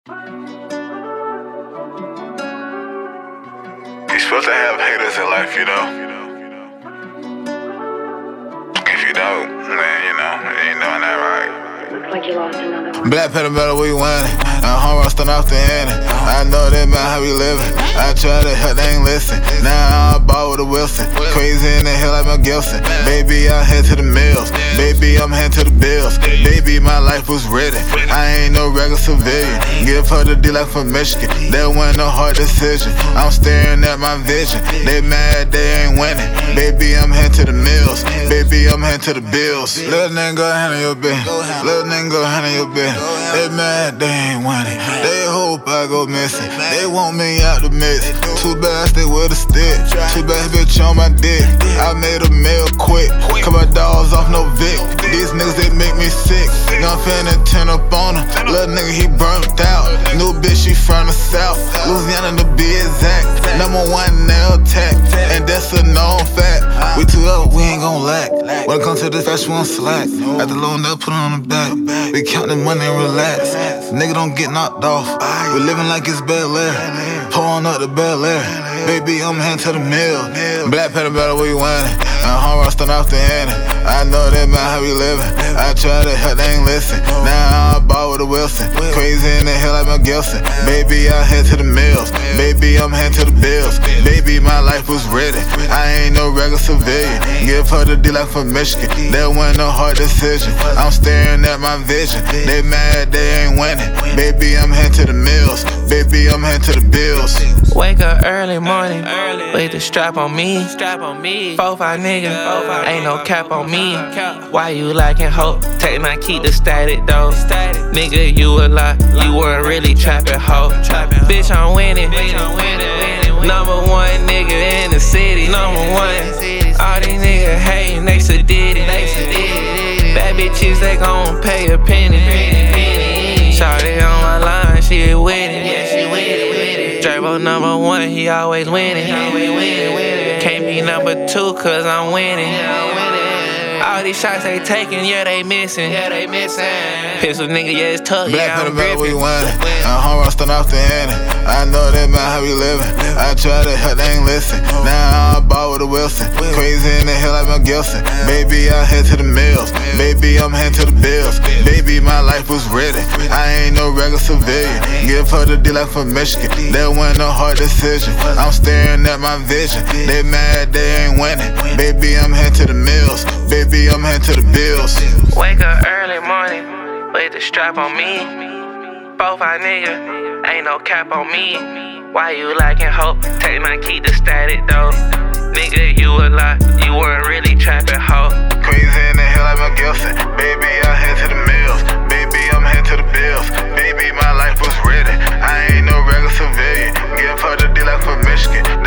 You're supposed to have haters in life, you know. If you don't, then you ain't doing that right. Looks like you lost another one. Black Panther battle, we winning. I'm home rusting off the inning. I know that man how we living. I try to help, they ain't listen. Now I'm ball with a Wilson. Crazy in the hell like Mel Gibson. Baby, I'm head to the mills. Baby, I'm head to the bills. Baby, my life was written. I ain't no regular civilian. Give her the D like from Michigan. That wasn't a hard decision. I'm staring at my vision. They mad, they ain't winning. Baby, I'm head to the mills. Baby, I'm head to the bills. Little nigga, go handle your business. Little nigga, go handle your business. They mad, they ain't winning. They hope I go missing. They want me out the mix. Too bad I stay with a stick. Too bad bitch on my dick. I made a meal quick. Cut my dogs off no Vic. These niggas, they make me sick. Now I'm finna turn up on him. Little nigga, he burnt out. New bitch, she from the south. Louisiana to be exact. #1 nail tech. And that's a known fact. We too up, we ain't gon' lack. When it comes to this fashion, we don't slack. At the low never put it on the back. We count the money and relax. Nigga don't get knocked off. We living like it's Bel Air. Pouring up the Bel Air. Baby, I'm heading to the mill. Black Panther battle, we winning. I'm home rusting off the inning. I know that man how we living. I try to help, they ain't listen. Now I'm ball with a Wilson. Crazy in the hell like Mel Gibson. Baby, I'm head to the mills. Baby, I'm head to the bills. Baby, my life was written. I ain't no regular civilian. Give her the D like from Michigan. That wasn't a hard decision. I'm staring at my vision. They mad, they ain't winning. Baby, I'm head to the mills. Baby, I'm head to the bills. Wake up early morning, with the strap on me. 4-5 nigga, ain't no cap on me. Why you liking hope? Take my key to static though. Nigga, you a lie, you weren't really trapping hoe. Bitch, I'm winning. #1 nigga in the city. #1. All these niggas hating, they so did it. Bad bitches, they gon' pay a penny. Shawty on my line, she with it. Dravo #1, he always winning. Can't be #2 cause I'm winning. All these shots they taking, yeah, they missing. Pistol nigga, yeah, it's tough, Black yeah, Panther I'm battle, we gripping. winning. I'm home rusting off the inning. I know that man how we living. I try to help, they ain't listen. Now I'm ball with a Wilson. Crazy in the hell like Mel Gibson. Baby, I'm head to the mills. Baby, I'm head to the bills. Baby, my life was written. I ain't no regular civilian. Give her the D like from Michigan. That wasn't a hard decision. I'm staring at my vision. They mad, they ain't winning. Baby, I'm head to the mills. Baby, I'm head to the bills. Wake up early morning, with the strap on me. 4-5 nigga, ain't no cap on me. Why you liking hope? Take my key to static though. Nigga, you a lie, you weren't really trapping hoe. Crazy in the hell like Mel Gibson. Baby, I'm head to the mills. Baby, I'm head to the bills. Baby, my life was written. I ain't no regular civilian. Give her the D like from Michigan.